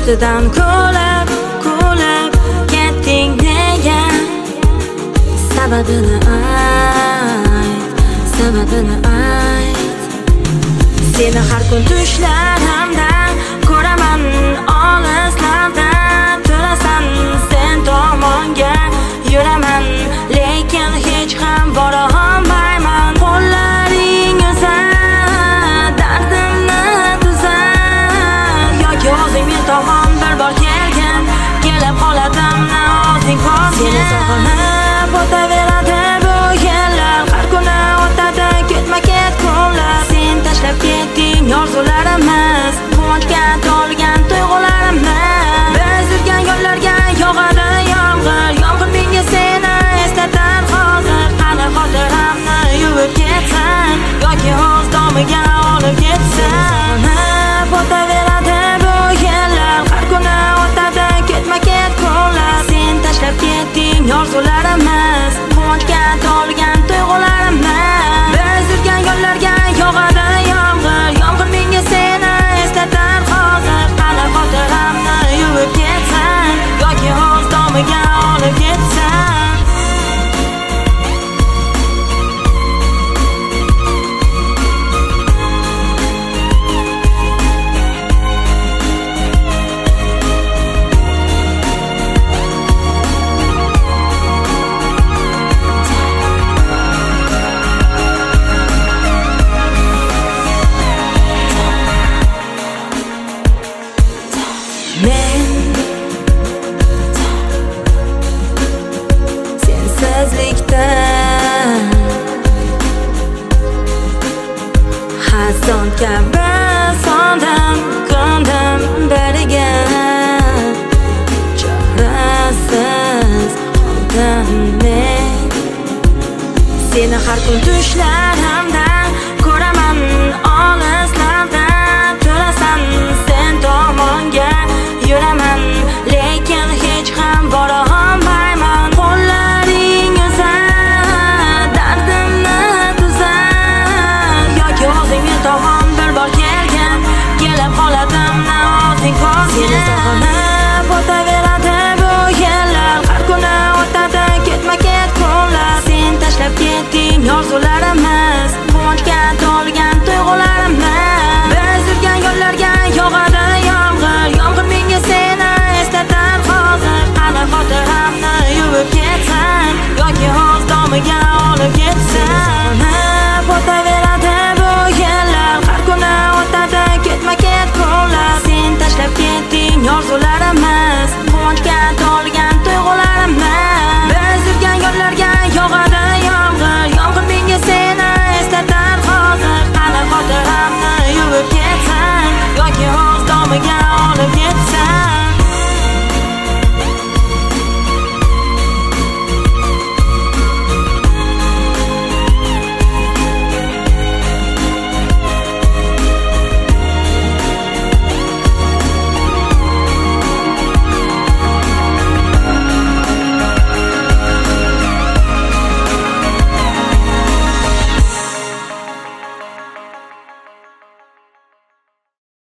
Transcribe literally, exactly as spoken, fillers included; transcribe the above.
ustidan kulib kulib ketding nega? Sababini ayt, sababini ayt. Seni har kun tushlarimda ko'raman olislarda, turasan sen tomonga yuraman, lekin hech ham bora olmayman. Qo'llaring uzat, dardimni tuzat, yoki o'zing men tomon bir bor kelgin, kelib qoladimni o'zing ko'rgin. Seni sog'inib o'taveradi bu yillar, har kuni o'tadi ketma-ket kunlar. Sen tashlab ketding orzularimiz, quvonchga to'lgan tuyg'ularimiz. Biz yurgan yo'llarga yog'adi yomg'ir, yomg'ir menga seni eslatar hozir. Qani xotiramni yuvib ketsin, yoki o'z domiga olib ketsin. O'taveradi bu yillar, har kuni o'tadi ketma-ket kunlar. Sen tashlab ketding orzularimiz, quvonchga to'lgan tuyg'ularimiz. Biz yurgan yo'llarga yog'adi yomg'ir, yomg'ir menga seni eslatar hozir. Qani xotiramni yuvib ketsin, yoki o'z domiga olib ketsin. Men sensizlikda hason kabi sondim, ko'ndim biriga, chorasiz qoldim men. Seni har kun tushlarimda